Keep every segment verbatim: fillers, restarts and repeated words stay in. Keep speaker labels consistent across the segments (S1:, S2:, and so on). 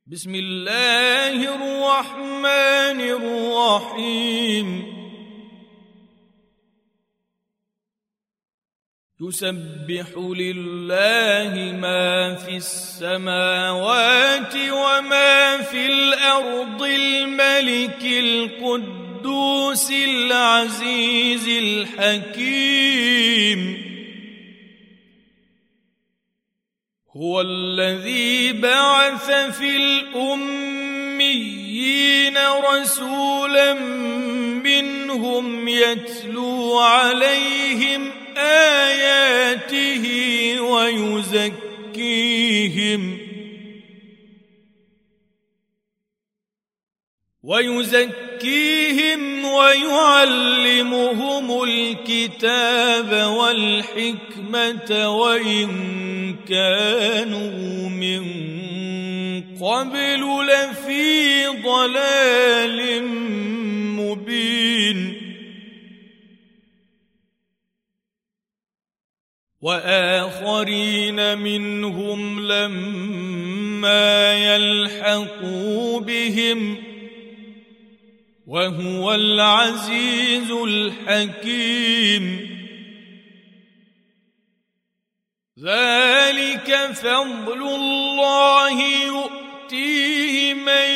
S1: بسم الله الرحمن الرحيم يسبح لله ما في السماوات وما في الأرض الملك القدوس العزيز الحكيم هو الذي بعث في الأميين رسولا منهم يتلو عليهم آياته ويزكيهم ويزكيهم ويعلمهم الكتاب والحكمة وإن كانوا من قبل لفي ضلال مبين وآخرين منهم لما يلحقوا بهم وهو العزيز الحكيم ذلك فضل الله يؤتيه من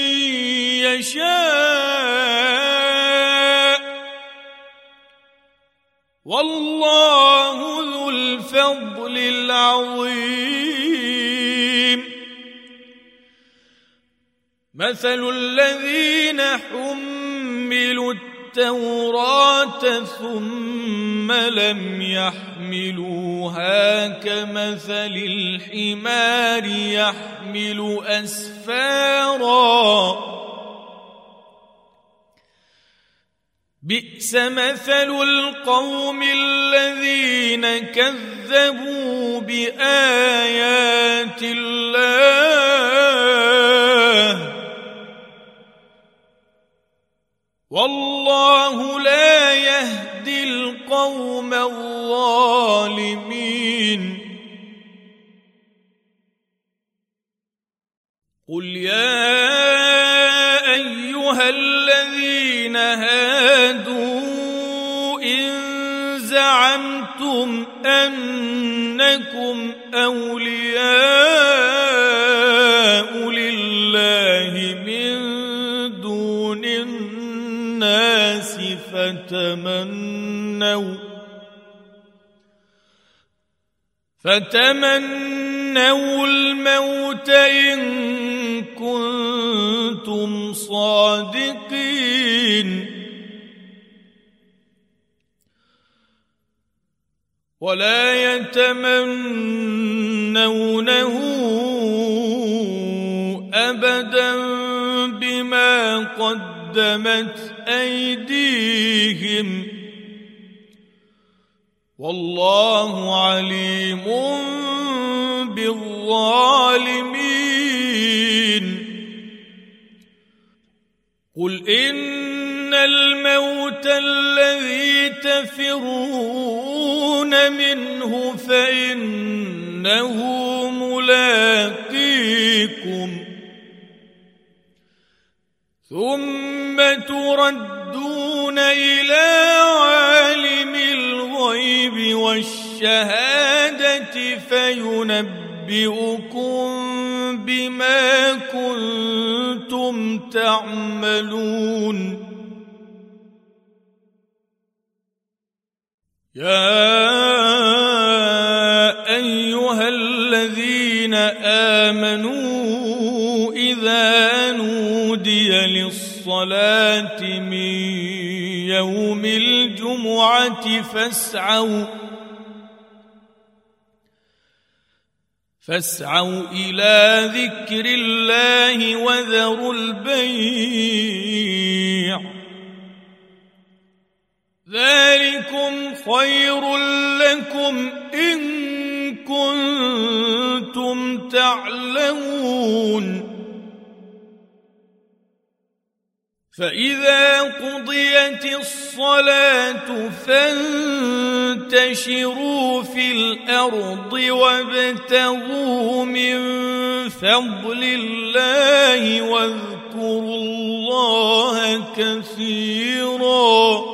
S1: يشاء والله ذو الفضل العظيم مثل الذين حملوا التوراة ثم لم يحملوها كمثل الحمار يحمل أسفارا بئس مثل القوم الذين كذبوا بآيات الله والله لا يهدي القوم الظالمين قل يا أيها الذين هادوا إن زعمتم أنكم أولياء لله من دون الناس فتمنوا فتمنوا الموت إن كنتم صادقين ولا يتمنونه أبدا بما قدمت أيديهم والله عليم بالظالمين قل إن الموت الذي تفرون منه فإنه ملاقيكم ثم تردون إلى عالم الغيب والشهادة فينبئكم بما كنتم تعملون يا أيها الذين آمنوا إذا نودي للصلاة من يوم الجمعة فاسعوا فاسعوا إلى ذكر الله وذروا البيع ذلكم خير لكم إن كنتم تعلمون فإذا قضيت الصلاة فانتشروا في الأرض وابتغوا من فضل الله الله واذكروا الله كثيرا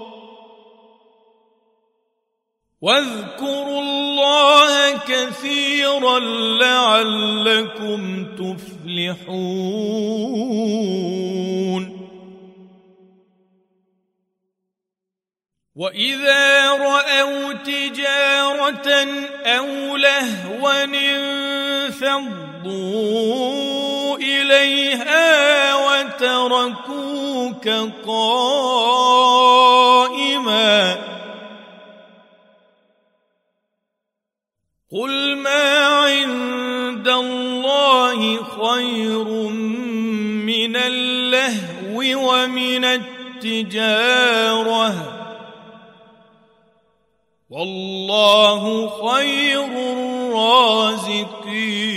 S1: واذكروا الله كثيرا لعلكم تفلحون وإذا رأوا تجارة أو لهوا انفضوا إليها وتركوك قائما قل ما عند الله خير من اللهو ومن التجارة والله خير الرازقين